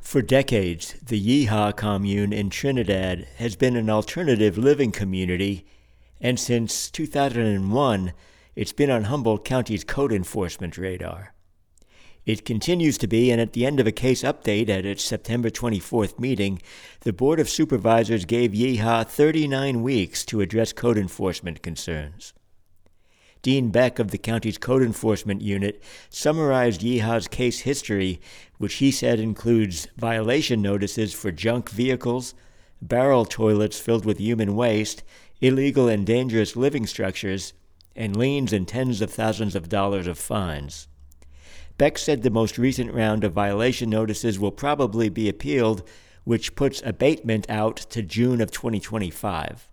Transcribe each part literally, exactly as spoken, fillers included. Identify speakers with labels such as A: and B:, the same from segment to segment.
A: For decades, the Yeehaw commune in Trinidad has been an alternative living community, and since two thousand one, it's been on Humboldt County's code enforcement radar. It continues to be, and at the end of a case update at its September twenty-fourth meeting, the Board of Supervisors gave Yeehaw thirty-nine weeks to address code enforcement concerns. Dean Beck of the county's code enforcement unit summarized Yeehaw's case history, which he said includes violation notices for junk vehicles, barrel toilets filled with human waste, illegal and dangerous living structures, and liens and tens of thousands of dollars of fines. Beck said the most recent round of violation notices will probably be appealed, which puts abatement out to June of twenty twenty-five.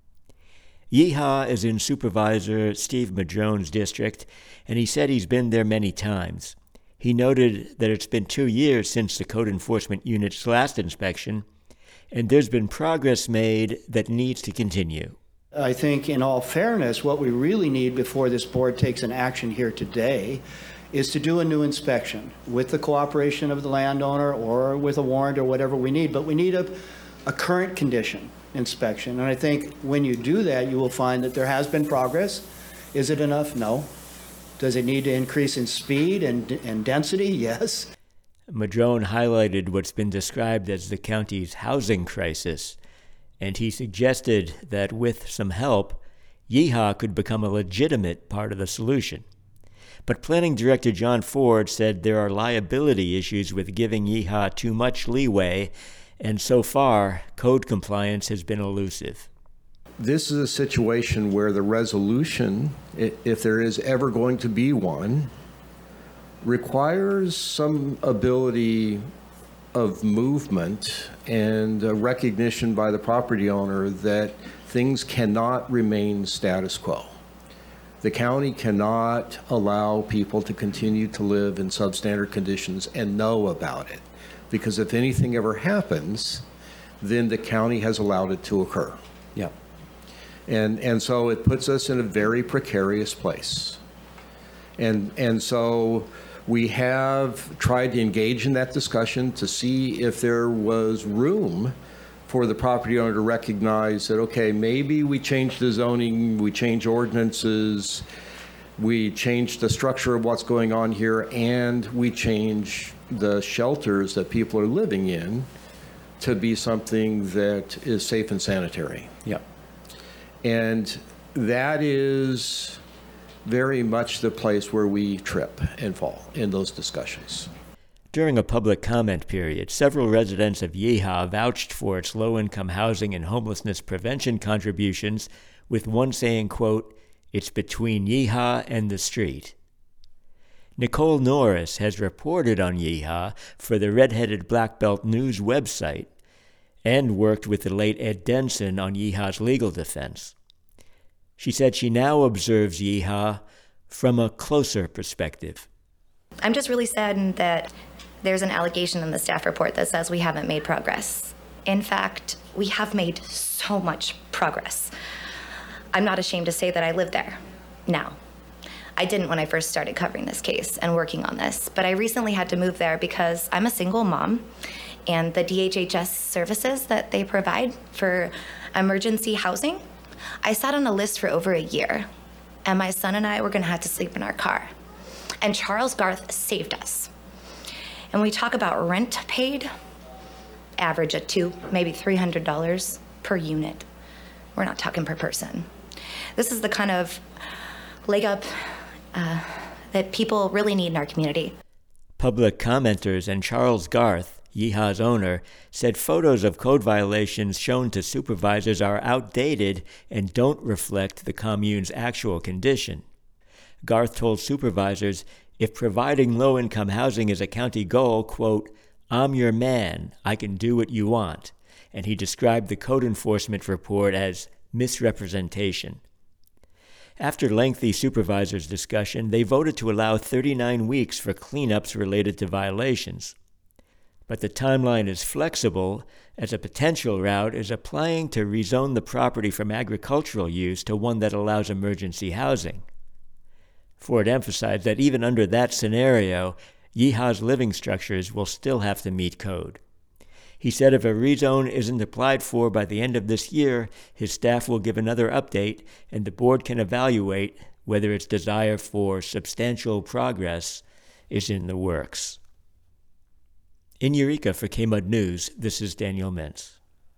A: Yeehaw is in Supervisor Steve Madrone's district, and he said he's been there many times. He noted that it's been two years since the code enforcement unit's last inspection, and there's been progress made that needs to continue.
B: I think in all fairness, what we really need before this board takes an action here today is to do a new inspection with the cooperation of the landowner or with a warrant or whatever we need, but we need a, a current condition inspection. And I think when you do that, you will find that there has been progress. Is it enough? No. Does it need to increase in speed and, and density? Yes.
A: Madrone highlighted what's been described as the county's housing crisis, and he suggested that with some help, Yeehaw could become a legitimate part of the solution. But Planning Director John Ford said there are liability issues with giving Yeehaw too much leeway, and so far, code compliance has been elusive.
C: This is a situation where the resolution, if there is ever going to be one, requires some ability of movement and a recognition by the property owner that things cannot remain status quo. The county cannot allow people to continue to live in substandard conditions and know about it, because if anything ever happens, then the county has allowed it to occur.
B: Yeah.
C: And and so it puts us in a very precarious place. And and so we have tried to engage in that discussion to see if there was room for the property owner to recognize that, okay, maybe we change the zoning, we change ordinances, we change the structure of what's going on here, and we change the shelters that people are living in to be something that is safe and sanitary.
B: Yeah.
C: And that is very much the place where we trip and fall in those discussions.
A: During a public comment period, several residents of Yeehaw vouched for its low-income housing and homelessness prevention contributions, with one saying, quote, "It's between Yeehaw and the street." Nicole Norris has reported on Yeehaw for the Red-Headed Black Belt News website and worked with the late Ed Denson on Yeehaw's legal defense. She said she now observes Yeehaw from a closer perspective.
D: I'm just really saddened that there's an allegation in the staff report that says we haven't made progress. In fact, we have made so much progress. I'm not ashamed to say that I live there now. I didn't when I first started covering this case and working on this, but I recently had to move there because I'm a single mom, and the D H H S services that they provide for emergency housing, I sat on a list for over a year, and my son and I were gonna have to sleep in our car. And Charles Garth saved us. And we talk about rent paid, average at two, maybe three hundred dollars per unit. We're not talking per person. This is the kind of leg up uh, that people really need in our community.
A: Public commenters and Charles Garth, Yeehaw's owner, said photos of code violations shown to supervisors are outdated and don't reflect the commune's actual condition. Garth told supervisors, if providing low-income housing is a county goal, quote, "I'm your man, I can do what you want," and he described the code enforcement report as misrepresentation. After lengthy supervisors' discussion, they voted to allow thirty-nine weeks for cleanups related to violations. But the timeline is flexible, as a potential route is applying to rezone the property from agricultural use to one that allows emergency housing. Ford emphasized that even under that scenario, Yeehaw's living structures will still have to meet code. He said if a rezone isn't applied for by the end of this year, his staff will give another update and the board can evaluate whether its desire for substantial progress is in the works. In Eureka for K M U D News, this is Daniel Mintz.